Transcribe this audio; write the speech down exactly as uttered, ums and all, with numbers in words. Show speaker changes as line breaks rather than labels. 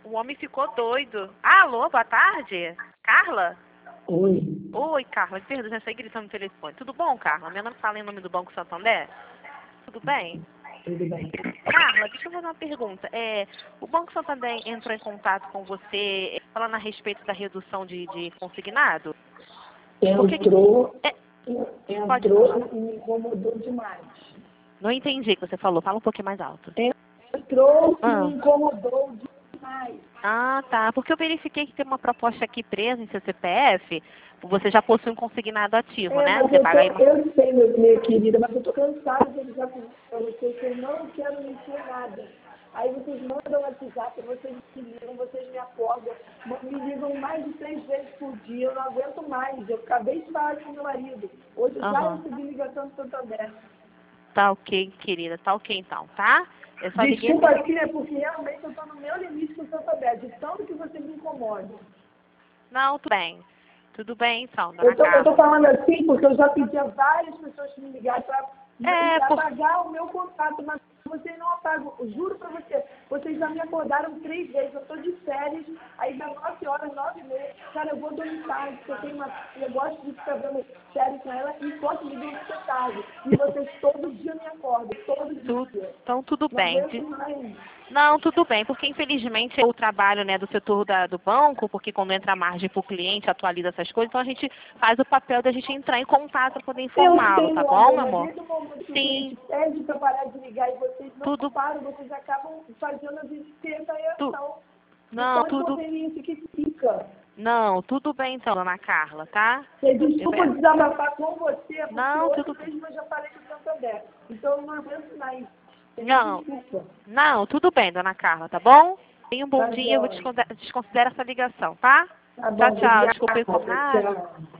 O homem ficou doido. Alô, boa tarde. Carla?
Oi.
Oi, Carla. Perdão, já saí gritando no telefone. Tudo bom, Carla? Meu nome fala em nome do Banco Santander? Tudo bem?
Tudo bem.
Carla, deixa eu fazer uma pergunta. É, o Banco Santander entrou em contato com você falando a respeito da redução de, de consignado? Porque que...
Entrou,
é, pode
entrou
falar.
e me incomodou demais.
Não entendi o que você falou. Fala um pouquinho mais alto.
Entrou e
Ah.
me incomodou demais.
Ah, tá. Porque eu verifiquei que tem uma proposta aqui presa em seu C P F. Você já possui um consignado ativo,
É,
né?
mas
Você
eu,
paga aí
tô,
uma...
eu sei, meu, minha querida, mas eu tô cansada de avisar para vocês que eu não quero mexer nada. Aí vocês mandam WhatsApp, vocês me ligam, vocês me acordam, me ligam mais de três vezes por dia, eu não aguento mais. Eu acabei de falar com meu marido. Hoje eu já
Aham.
recebi ligação do Santander.
Tá ok, querida. Tá ok então, tá? Eu só liguei
Desculpa
assim...
aqui, é porque realmente eu estou no meu limite com o Santander, de tanto que você me incomoda.
Não, tudo bem. Tudo bem então,
Eu
dona
tô, eu tô
Carla.
falando assim porque eu já pedi a várias pessoas que me ligaram para
É, por...
apagar o meu contato, mas vocês não apagam. Eu juro para você, vocês já me acordaram três vezes. Eu estou de férias, aí dá nove horas, nove e meia. Cara, eu vou dormir tarde, porque eu tenho uma filha, eu gosto de ficar vendo série com ela e posso me dormir tarde. E vocês todo dia me acordam, todo
tu...
dia.
Então tudo
Não
bem.
aguento mais.
Não, tudo bem, porque infelizmente é o trabalho, né, do setor da, do banco, porque quando entra a margem para o cliente, atualiza essas coisas, então a gente faz o papel da gente entrar em contato para poder
Eu
informá-lo,
sei,
tá
meu
bom,
amor,
meu
mas
amor?
desde o momento que o
Sim,
cliente pede para parar de ligar e vocês não
tudo,
param, vocês acabam fazendo a gente ter essa
tu,
reação. De
não,
tão
tudo,
inconveniente que fica.
não, tudo bem então, dona Carla, tá?
Você
Eu,
desculpa
é,
desabafar com você, porque
não,
hoje
tudo,
mesmo eu já falei com o Santander. Então eu não aguento mais. Você me
não,
desculpa.
não, tudo bem, dona Carla, tá bom? Tenha um bom
Tá
dia, eu vou
joia.
desconsiderar desconsidero essa ligação, tá?
Tá
Tchau,
bom,
tchau,
obrigada.
desculpa o incômodo. Nada.
Tchau.